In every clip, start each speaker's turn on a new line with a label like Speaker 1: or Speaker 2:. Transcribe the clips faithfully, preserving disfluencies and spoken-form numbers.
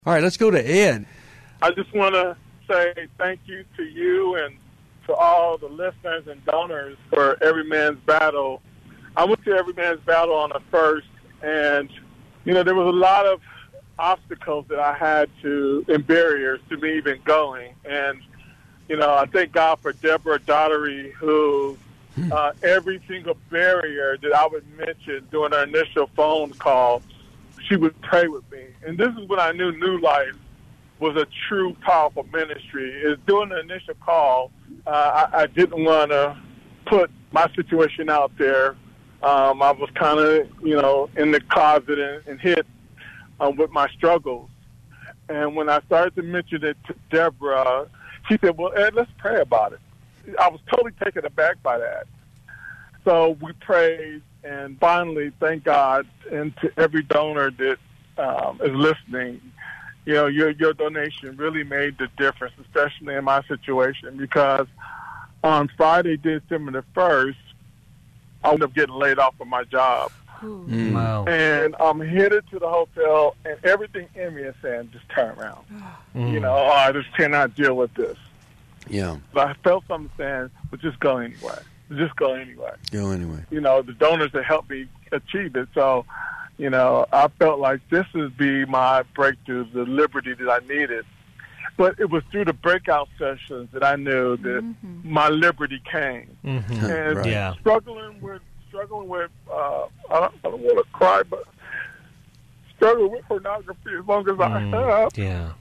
Speaker 1: All right, let's go to Ed.
Speaker 2: I just want to say thank you to you and to all the listeners and donors for Every Man's Battle. I went to Every Man's Battle on the first, and, you know, there was a lot of obstacles that I had to, and barriers to me even going. And, you know, I thank God for Deborah Daughtery, who uh, every single barrier that I would mention during our initial phone call, she would pray with me. And this is when I knew New Life was a true, powerful ministry. Is during the initial call, uh, I, I didn't want to put my situation out there. Um, I was kind of, you know, in the closet and, and hid um, with my struggles. And when I started to mention it to Deborah, she said, well, Ed, let's pray about it. I was totally taken aback by that. So we prayed, and finally, thank God, and to every donor that um, is listening, you know, your your donation really made the difference, especially in my situation, because on Friday, December the first, I ended up getting laid off from my job.
Speaker 3: Mm. Wow.
Speaker 2: And I'm headed to the hotel, and everything in me is saying, just turn around.
Speaker 3: Mm.
Speaker 2: You know, oh, I just cannot deal with this.
Speaker 1: Yeah.
Speaker 2: But I felt something saying, well, just go anyway. Just go anyway.
Speaker 1: Go anyway.
Speaker 2: You know, the donors that helped me achieve it. So, you know, I felt like this would be my breakthrough, the liberty that I needed. But it was through the breakout sessions that I knew that mm-hmm. my liberty came.
Speaker 3: Mm-hmm.
Speaker 2: And
Speaker 3: right. yeah.
Speaker 2: struggling with, struggling with, uh, I don't, I don't want to cry, but struggling with pornography as long as mm, I have.
Speaker 3: Yeah.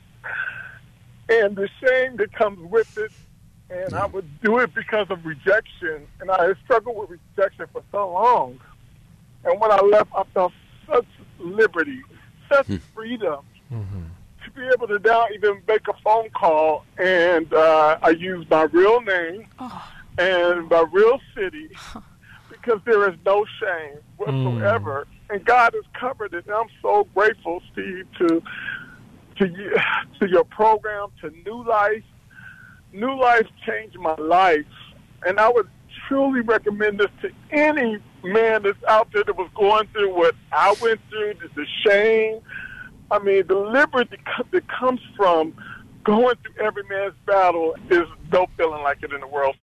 Speaker 2: And the shame that comes with it, and yeah. I would do it because of rejection, and I had struggled with rejection for so long. And when I left, I felt such liberty, such hmm. freedom
Speaker 3: mm-hmm.
Speaker 2: to be able to now even make a phone call, and uh, I used my real name oh. and my real city because there is no shame whatsoever, mm. and God has covered it. And I'm so grateful, Steve, to to you, to your program, to New Life. New Life changed my life, and I would truly recommend this to any man that's out there that was going through what I went through, the shame. I mean, the liberty that comes from going through Every Man's Battle is no feeling like it in the world.